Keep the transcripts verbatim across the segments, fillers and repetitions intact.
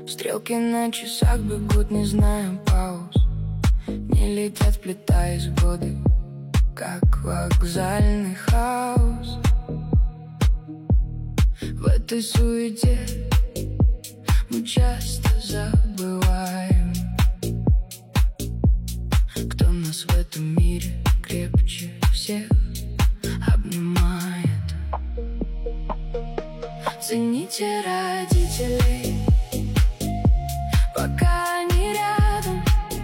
Стрелки на часах бегут, не зная пауз. Не летят, вплетаясь в годы, как вокзальный хаос. В этой суете мы часто забываем, кто нас в этом мире крепче всех обнимает. Цените родителей, пока они рядом.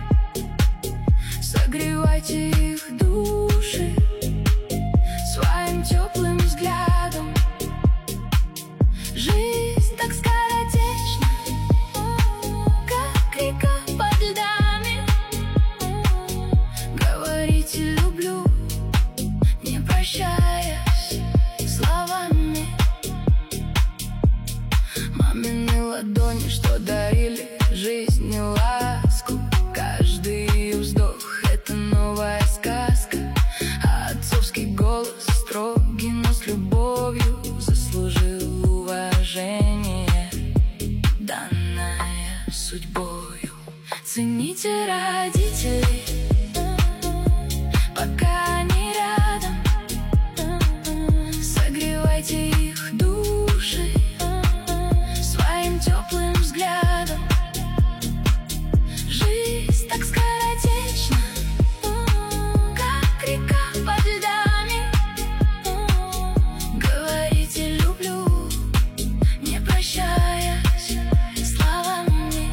Согревайте их души своим теплым взглядом. Жизнь так скоротечна, как река под льдами. Говорите «люблю», не прощаясь словами. Мамины ладони, что дарили жизнь и ласку. Каждый вздох — это новая сказка. А отцовский голос строгий, но с любовью заслужил уважение, данное судьбою. Цените родителей, пока они рядом. Согревайте их души своим теплым взглядом. Жизнь так скоротечна, как река под льдами. Говорите «люблю», не прощаясь словами.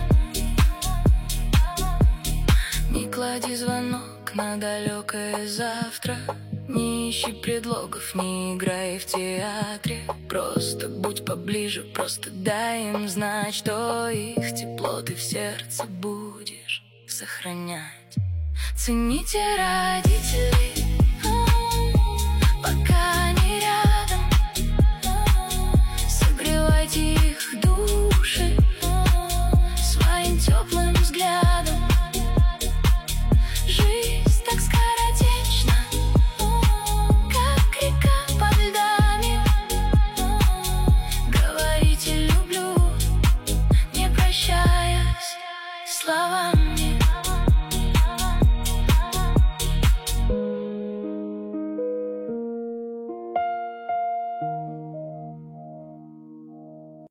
Не клади звонок на далекое завтра. Не ищи предлогов, не играй в театре. Просто будь поближе, просто дай им знать, что их тепло ты в сердце будешь сохранять. Цените родителей, пока они рядом. Согревайте их души своим теплым взглядом. Жизнь так скоротечна, как река под льдами. Говорите «люблю», не прощаясь словами.